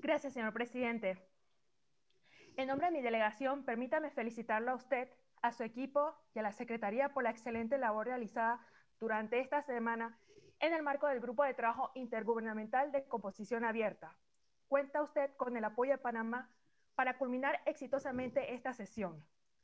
Gracias, señor presidente. En nombre de mi delegación, permítame felicitarlo a usted, a su equipo y a la Secretaría por la excelente labor realizada durante esta semana en el marco del Grupo de Trabajo Intergubernamental de Composición Abierta. Cuenta usted con el apoyo de Panamá para culminar exitosamente esta sesión.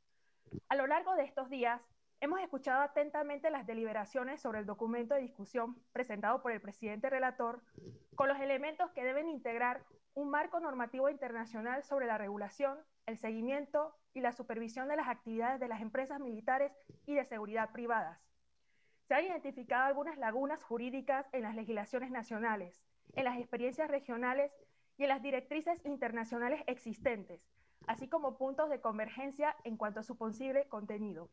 A lo largo de estos días, hemos escuchado atentamente las deliberaciones sobre el documento de discusión presentado por el presidente relator con los elementos que deben integrar un marco normativo internacional sobre la regulación, el seguimiento y la supervisión de las actividades de las empresas militares y de seguridad privadas. Se han identificado algunas lagunas jurídicas en las legislaciones nacionales, en las experiencias regionales y en las directrices internacionales existentes, así como puntos de convergencia en cuanto a su posible contenido.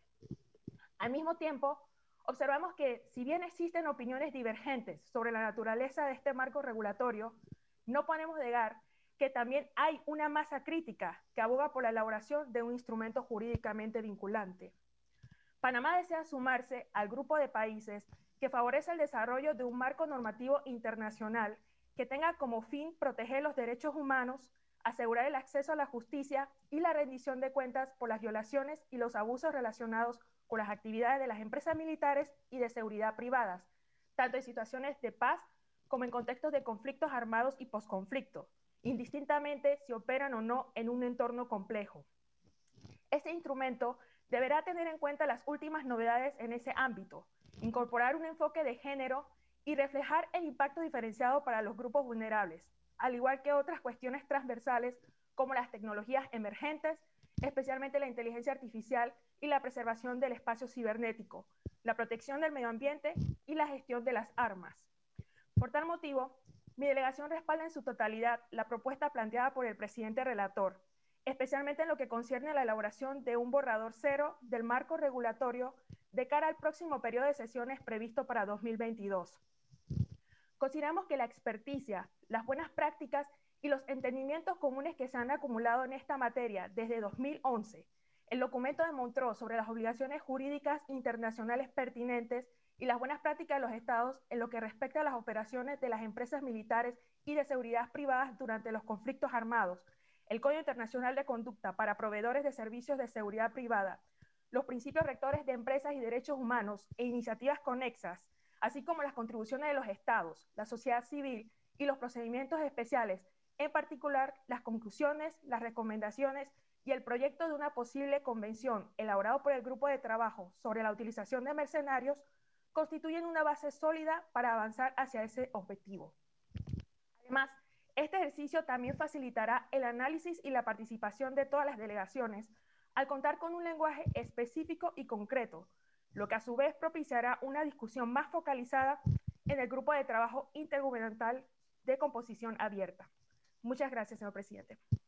Al mismo tiempo, observamos que, si bien existen opiniones divergentes sobre la naturaleza de este marco regulatorio, no podemos negar que también hay una masa crítica que aboga por la elaboración de un instrumento jurídicamente vinculante. Panamá desea sumarse al grupo de países que favorece el desarrollo de un marco normativo internacional que tenga como fin proteger los derechos humanos, asegurar el acceso a la justicia y la rendición de cuentas por las violaciones y los abusos relacionados con las actividades de las empresas militares y de seguridad privadas, tanto en situaciones de paz como en contextos de conflictos armados y posconflicto, indistintamente si operan o no en un entorno complejo. Este instrumento deberá tener en cuenta las últimas novedades en ese ámbito, incorporar un enfoque de género y reflejar el impacto diferenciado para los grupos vulnerables, al igual que otras cuestiones transversales como las tecnologías emergentes, especialmente la inteligencia artificial y la preservación del espacio cibernético, la protección del medio ambiente y la gestión de las armas. Por tal motivo, mi delegación respalda en su totalidad la propuesta planteada por el presidente relator, especialmente en lo que concierne a la elaboración de un borrador cero del marco regulatorio de cara al próximo periodo de sesiones previsto para 2022. Consideramos que la experticia, las buenas prácticas y los entendimientos comunes que se han acumulado en esta materia desde 2011, el documento de Montreux sobre las obligaciones jurídicas internacionales pertinentes y las buenas prácticas de los estados en lo que respecta a las operaciones de las empresas militares y de seguridad privadas durante los conflictos armados, el Código Internacional de Conducta para proveedores de servicios de seguridad privada, los principios rectores de empresas y derechos humanos e iniciativas conexas, así como las contribuciones de los estados, la sociedad civil y los procedimientos especiales, en particular las conclusiones, las recomendaciones y el proyecto de una posible convención elaborado por el grupo de trabajo sobre la utilización de mercenarios, constituyen una base sólida para avanzar hacia ese objetivo. Además, este ejercicio también facilitará el análisis y la participación de todas las delegaciones al contar con un lenguaje específico y concreto, lo que a su vez propiciará una discusión más focalizada en el grupo de trabajo intergubernamental de composición abierta. Muchas gracias, señor presidente.